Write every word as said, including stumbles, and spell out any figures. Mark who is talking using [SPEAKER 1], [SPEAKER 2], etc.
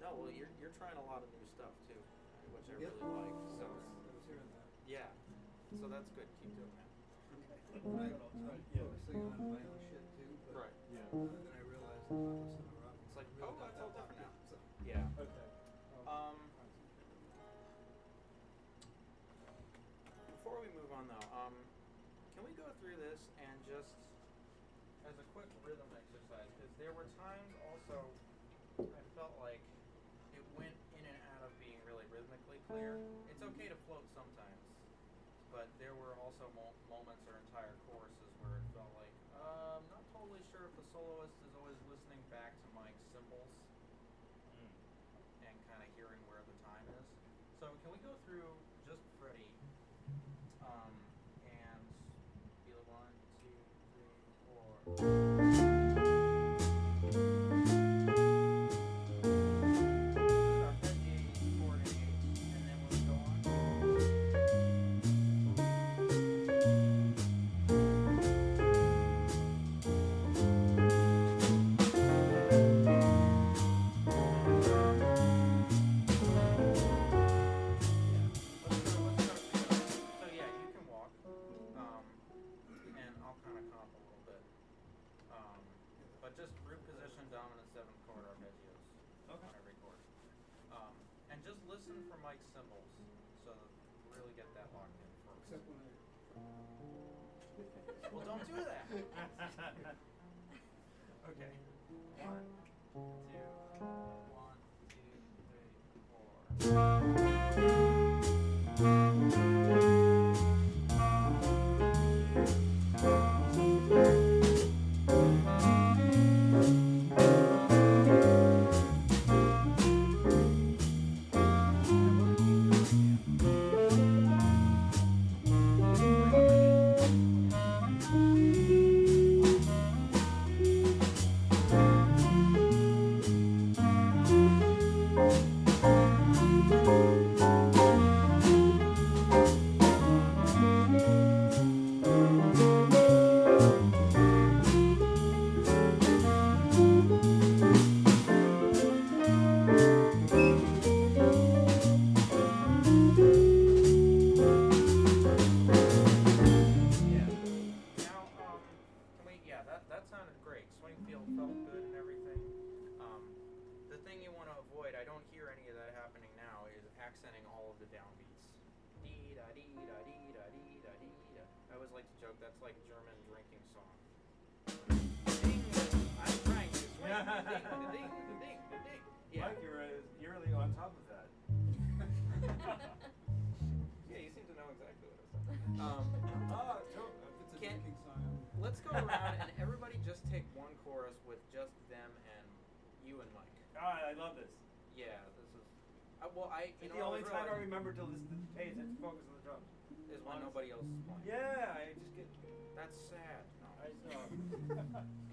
[SPEAKER 1] No, well, you're you're trying a lot of new stuff too, which I
[SPEAKER 2] Yep.
[SPEAKER 1] really like. So
[SPEAKER 2] I was, I was hearing that.
[SPEAKER 1] yeah, so that's good. Keep doing that.
[SPEAKER 2] I, I'm
[SPEAKER 3] Yeah.
[SPEAKER 2] focusing on my own shit too, but
[SPEAKER 1] Right.
[SPEAKER 3] Yeah.
[SPEAKER 2] uh, then I realized I'm not listening to rock.
[SPEAKER 1] It's like,
[SPEAKER 2] I really
[SPEAKER 1] oh,
[SPEAKER 2] got
[SPEAKER 1] it's
[SPEAKER 2] that
[SPEAKER 1] all
[SPEAKER 2] locked
[SPEAKER 1] different
[SPEAKER 2] in,
[SPEAKER 1] now.
[SPEAKER 2] so.
[SPEAKER 1] Yeah.
[SPEAKER 3] Okay.
[SPEAKER 1] Um, Before we move on though, um, can we go through this and just as a quick rhythm exercise? Because there were times also I felt like it went in and out of being really rhythmically clear. It's okay to float sometimes, but there were also mo- moments or entire choruses where it felt like uh, I'm not totally sure if the soloist is always listening back to Mike's cymbals and kind of hearing where the time is. So can we go through just Freddie um, and be like one, two, three, four. Just root position, dominant seventh chord arpeggios
[SPEAKER 3] Okay.
[SPEAKER 1] on every chord. Um, and just listen for Mike's cymbals so that you really get that locked in first.
[SPEAKER 2] Except when I.
[SPEAKER 1] Well, don't do that. Okay. One, two, one, two, three, four. Accenting all of the downbeats. Dee da dee da dee da dee da dee da. I always like to joke that's like German drinking song. Ding, I'm trying to swing. Ding, da ding, da ding, da ding. Yeah.
[SPEAKER 3] Mike, you're, uh, you're really on top of that.
[SPEAKER 1] Yeah, you seem to know exactly what I said. Um,
[SPEAKER 2] Ah, joke. If it's a
[SPEAKER 1] Can-
[SPEAKER 2] drinking song.
[SPEAKER 1] let's go around and everybody just take one chorus with just them and you and Mike.
[SPEAKER 3] Ah, I love this.
[SPEAKER 1] Yeah, this is. Uh, well, I. You
[SPEAKER 3] It's
[SPEAKER 1] know,
[SPEAKER 3] the only
[SPEAKER 1] I
[SPEAKER 3] time I
[SPEAKER 1] realized
[SPEAKER 3] remember to listen to pay attention, focus on the drums.
[SPEAKER 1] is when nobody else is playing.
[SPEAKER 3] Yeah, I just get.
[SPEAKER 1] That's sad. No.
[SPEAKER 3] I know.